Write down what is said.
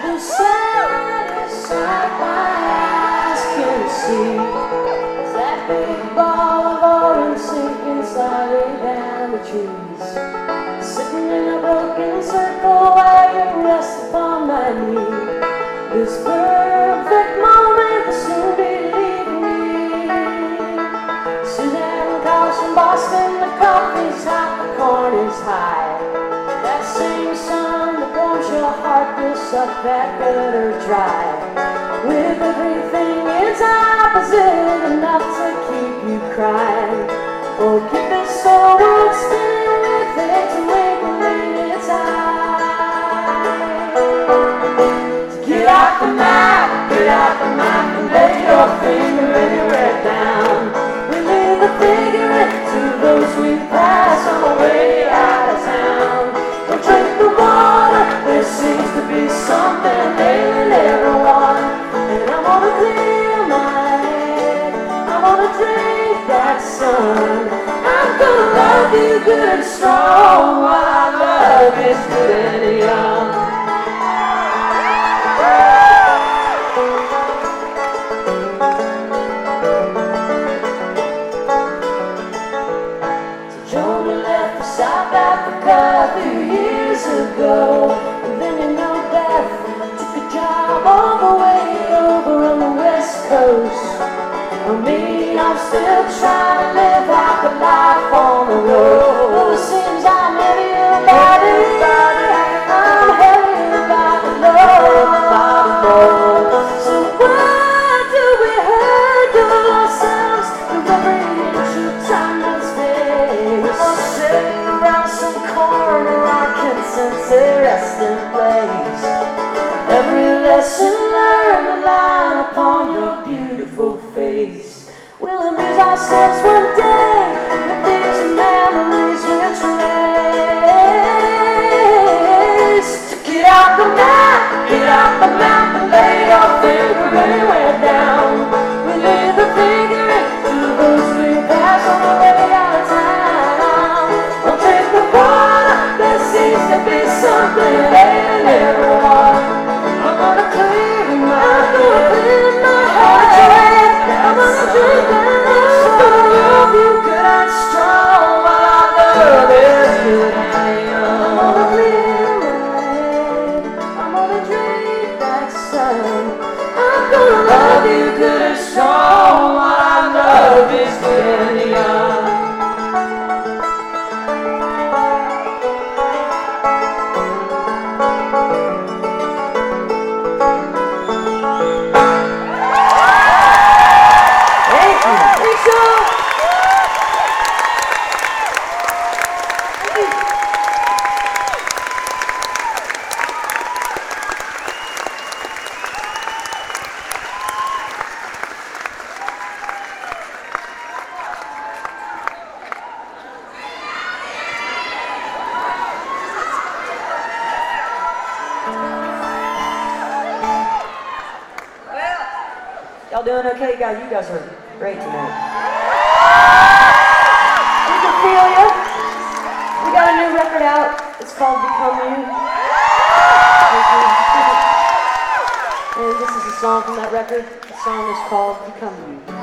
The saddest sight my eyes can see is that big ball of orange sinking slowly down the trees. Sitting in a broken circle while you rest upon my knee. This perfect moment will soon be leaving me. Suzanne calls from Boston, the coffee's hot, the corn is high. That same sun that warms your heart will suck that gutter dry. With everything it's opposite, enough to keep you crying. Oh, keep this soul spinning with it to twinkle in its eye. So get out the map and lay your finger anywhere down. We leave the figure to those we pass on the way out of town. Don't drink the water, there seems to be something ailing everyone. And I'm gonna clear my head, I'm gonna drink that sun. I'm gonna love you good and strong while our love is good and young. So Jonah left for South Africa a few years ago, and then you know Beth took a job all the way over on the West Coast. I mean, I'm still trying to live out the life on the road. Oh, it seems I'm heavy about it. I'm heavy about the Lord. So why do we hurt ourselves with every inch of time and space? I'm sitting around some corner, our consensus rest in place. Every lesson learned, a line upon your beautiful face. We'll amuse ourselves one day with these memories we'll trace. So get out the map and lay your finger anywhere down. We leave the figure to those we pass on the way out of town. Don't drink the water, there seems to be something ailing everyone. I'm gonna clear my head. I'm gonna drink that sun. Love you good and strong while our love is good and young. I'm gonna clear my head, I'm gonna drink that sun. I'm gonna love you good and strong while our love is good and young. Y'all doing okay, guys? You guys are great tonight. We can feel you. We got a new record out. It's called Become You. And this is a song from that record. The song is called Become You.